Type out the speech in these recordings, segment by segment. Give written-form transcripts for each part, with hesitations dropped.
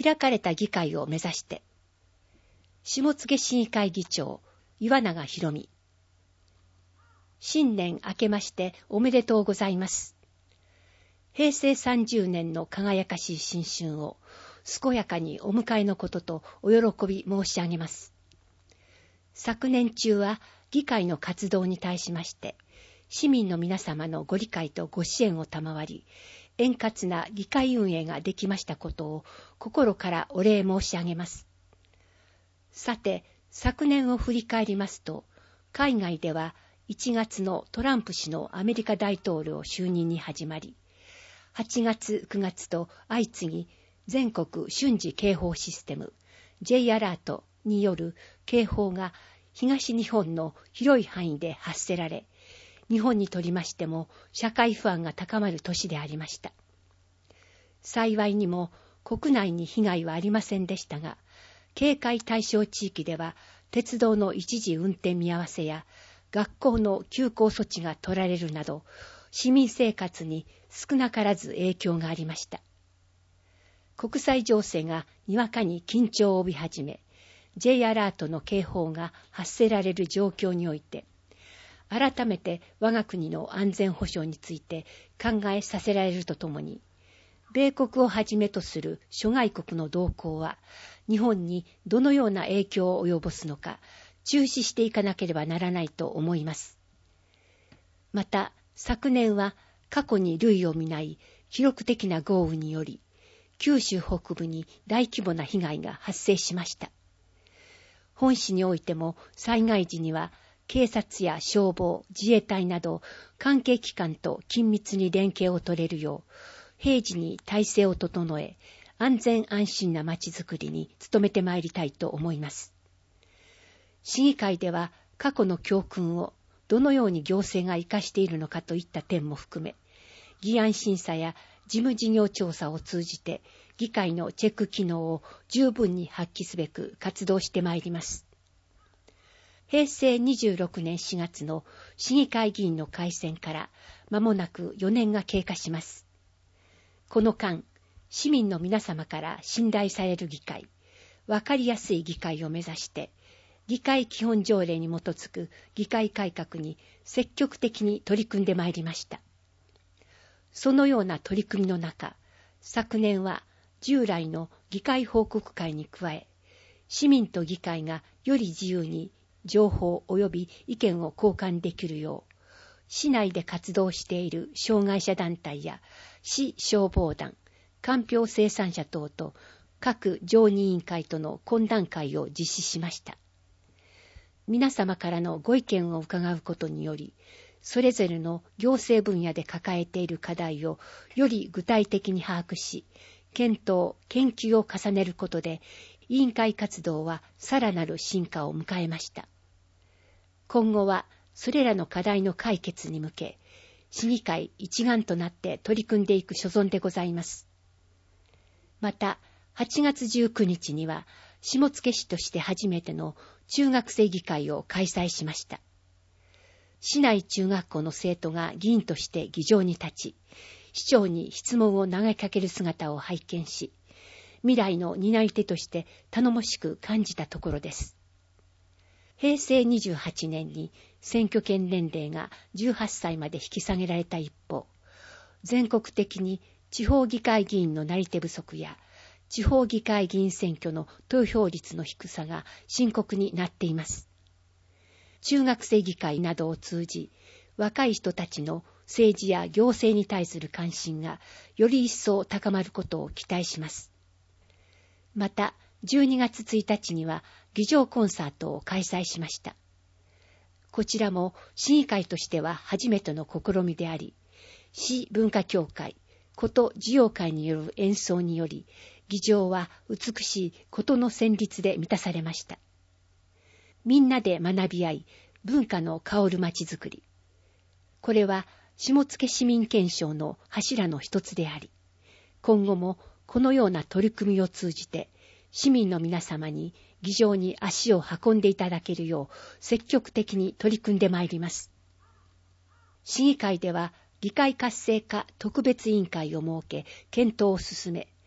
開かれた議会を目指して、下野市議会議長、岩永博美。新年明けましておめでとうございます。平成30年の輝かしい新春を健やかにお迎えのこととお喜び申し上げます。昨年中は議会の活動に対しまして、市民の皆様のご理解とご支援を賜り、円滑な議会運営ができましたことを心からお礼申し上げます。さて、昨年を振り返りますと、海外では1月のトランプ氏のアメリカ大統領就任に始まり、8月、9月と相次ぎ全国瞬時警報システム J アラートによる警報が東日本の広い範囲で発せられ、日本にとりましても社会不安が高まる年でありました。幸いにも国内に被害はありませんでしたが、警戒対象地域では鉄道の一時運転見合わせや学校の休校措置が取られるなど、市民生活に少なからず影響がありました。国際情勢がにわかに緊張を帯び始め、J アラートの警報が発せられる状況において、改めて我が国の安全保障について考えさせられるとともに、米国をはじめとする諸外国の動向は、日本にどのような影響を及ぼすのか、注視していかなければならないと思います。また、昨年は過去に類を見ない記録的な豪雨により、九州北部に大規模な被害が発生しました。本市においても災害時には警察や消防、自衛隊など関係機関と緊密に連携を取れるよう、平時に体制を整え、安全安心なまちづくりに努めてまいりたいと思います。市議会では過去の教訓をどのように行政が生かしているのかといった点も含め、議案審査や事務事業調査を通じて議会のチェック機能を十分に発揮すべく活動してまいります。平成26年4月の市議会議員の改選から間もなく4年が経過します。この間、市民の皆様から信頼される議会、わかりやすい議会を目指して、議会基本条例に基づく議会改革に積極的に取り組んでまいりました。そのような取り組みの中、昨年は従来の議会報告会に加え、市民と議会がより自由に情報及び意見を交換できるよう、市内で活動している障害者団体や市消防団、かんぴょう生産者等と各常任委員会との懇談会を実施しました。皆様からのご意見を伺うことにより、それぞれの行政分野で抱えている課題をより具体的に把握し、検討・研究を重ねることで、委員会活動はさらなる進化を迎えました。今後はそれらの課題の解決に向け、市議会一丸となって取り組んでいく所存でございます。また、8月19日には、下野市として初めての中学生議会を開催しました。市内中学校の生徒が議員として議場に立ち、市長に質問を投げかける姿を拝見し、未来の担い手として頼もしく感じたところです。平成28年に選挙権年齢が18歳まで引き下げられた一方、全国的に地方議会議員のなり手不足や、地方議会議員選挙の投票率の低さが深刻になっています。中学生議会などを通じ、若い人たちの政治や行政に対する関心がより一層高まることを期待します。また、12月1日には議場コンサートを開催しました。こちらも市議会としては初めての試みであり、市文化協会、こと事業会による演奏により、議場は美しいことの旋律で満たされました。みんなで学び合い、文化の香るまちづくり。これは下野市民憲章の柱の一つであり、今後もこのような取り組みを通じて、市民の皆様に議場に足を運んでいただけるよう積極的に取り組んでまいります。市議会では議会活性化特別委員会を設け検討を進め、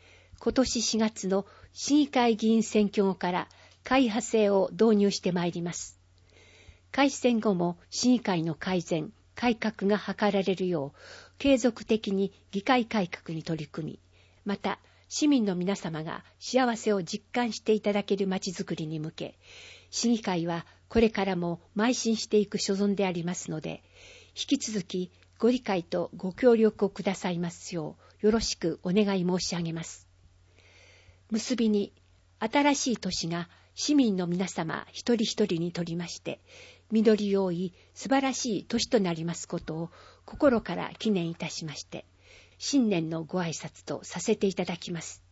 今年4月の市議会議員選挙後から会派制を導入してまいります。改選後も市議会の改善、改革が図られるよう、継続的に議会改革に取り組み、また市民の皆様が幸せを実感していただけるまちづくりに向け、市議会はこれからも邁進していく所存でありますので、引き続きご理解とご協力をくださいますようよろしくお願い申し上げます。結びに、新しい年が市民の皆様一人一人にとりまして、実り多い素晴らしい年となりますことを心から祈念いたしまして、新年のご挨拶とさせていただきます。